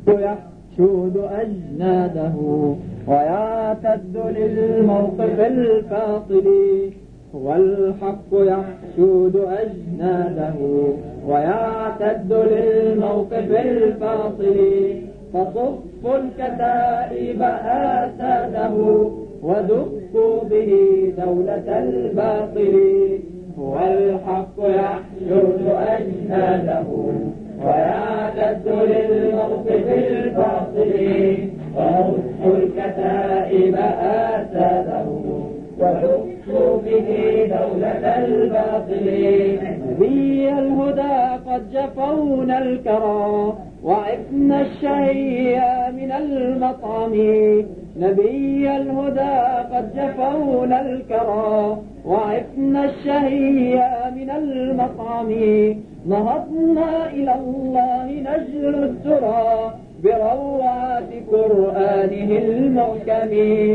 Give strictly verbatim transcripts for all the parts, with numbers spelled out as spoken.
يحشود أجناده ويعتد للموقف الفاصل والحق يحشود أجناده ويعتد للموقف الفاصل فصفوا الكتائب آساده ودقوا به دولة الباطل والحق يحشود أجناده ويعتد للموقف الفاصل فصفوا الكتائب آساده ودقوا به دولة الباطل نبي الهدى قد جفونا الكرى وعفنا الشهية من المطعم نبي الهدى قد جفونا الكرى وعفنا الشهية من المطعم نهضنا إلى الله نجل السرى بروعات قرآنه المحكم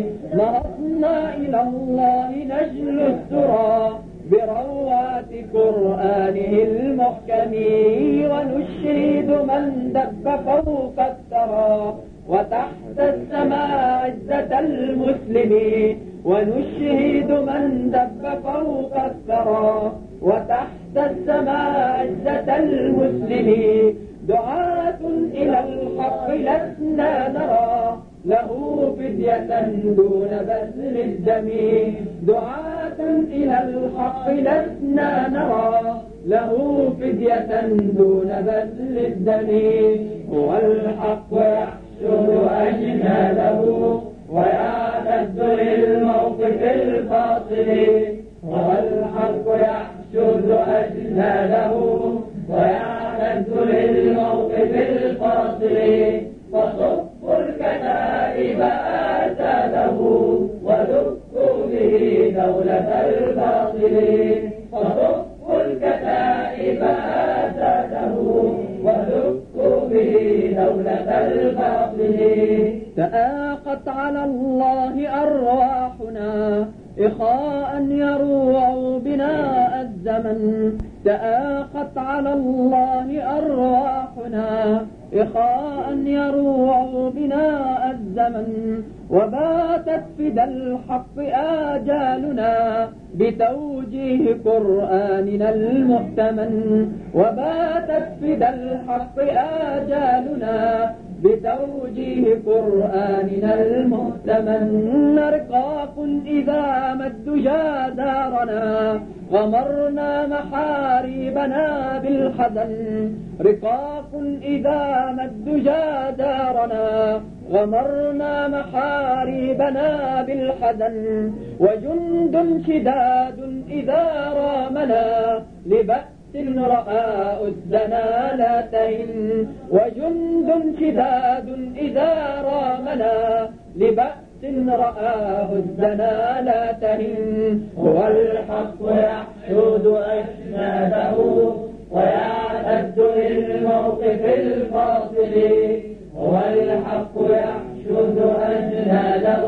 نهضنا إلى الله نجل السرى بروعات قرآنه المحكم ونشهد من دب فوق الثرى وتحت السماء عزة المسلمين ونشهد من دب فوق الثرى وتحت السماء عزة المسلمين دعاة إلى الحق لسنا نرى له فدية دون بذل الدم دعاة إلى الحق لسنا نرى له فدية دون بذل الدم والحق يحشد أجناده ويعتد للموقف الفاصل والحق يحشد أجناده ويعتد للموقف الفاصل فصفوا الكتائب آساده ودقوا به دولة الباطل فصفوا الكتائب آساده ودقوا به دولة الباطل تآقت على الله أرواحنا إخاء يروع بنا الزمن تآقت على الله أرواحنا إخاء يروع بنا الزمن وباتت فدى الحق آجالنا بتوجيه قرآننا المؤتمن وباتت فدى الحق آجالنا بتوجيه قرآننا المؤتمن رقاق إذا ما الدجى دارنا غمرنا محاريبنا بالحزن رقاق إذا ما الدجى دارنا غمرنا محاريبنا بالحزن وجند شداد إذا رامنا لبأس رأى أسدنا لا تهن وجند شداد إذا رامنا لبأس رأى أسدنا لا تهن والحق يحشد أجناده ويعتد للموقف الفاصل والحق يحشد أجناده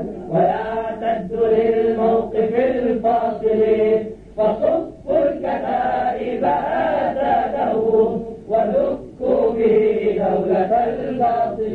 ويعتد للموقف الفاصل فصفوا الكتائب آساده ودكوا به دولة الباطل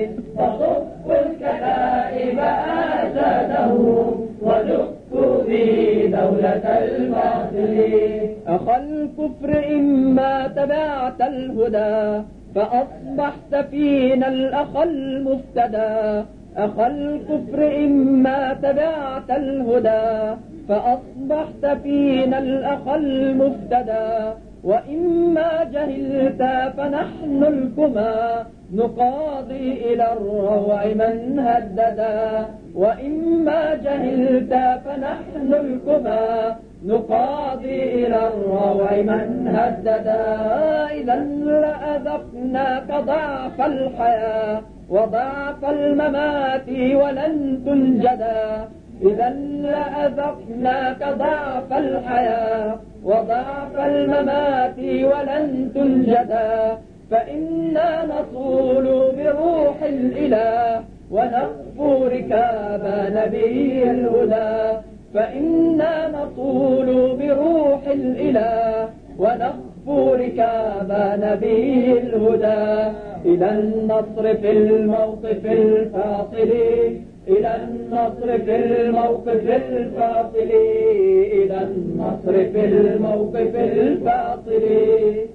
فصفوا الكتائب آساده ودكوا به دولة الباطل أخا الكفر إما تبعت الهدى فأصبحت فينا الأخ المفتدى أخا الكفر إما تبعت الهدى فأصبحت فينا الأخ المفتدى وإما جهلت فنحن الكما نقاضي إلى الروع من هددا وإما جهلت فنحن الكما نقاضي إلى الروع من هددا إذا لأذقناك ضعف الحياة وضعف الممات ولن تنجدا إذا لأذقناك ضعف الحياة وضعف الممات ولن تنجدا فإنا نصول بروح الإله ونخفو ركاب نبي الهدى فإنا نصول بروح الإله ونخفو ركاب نبي الهدى إلى النصر في الموقف الفاصل إلى النصر في الموقف الفاصل إلى النصر في الموقف الفاصل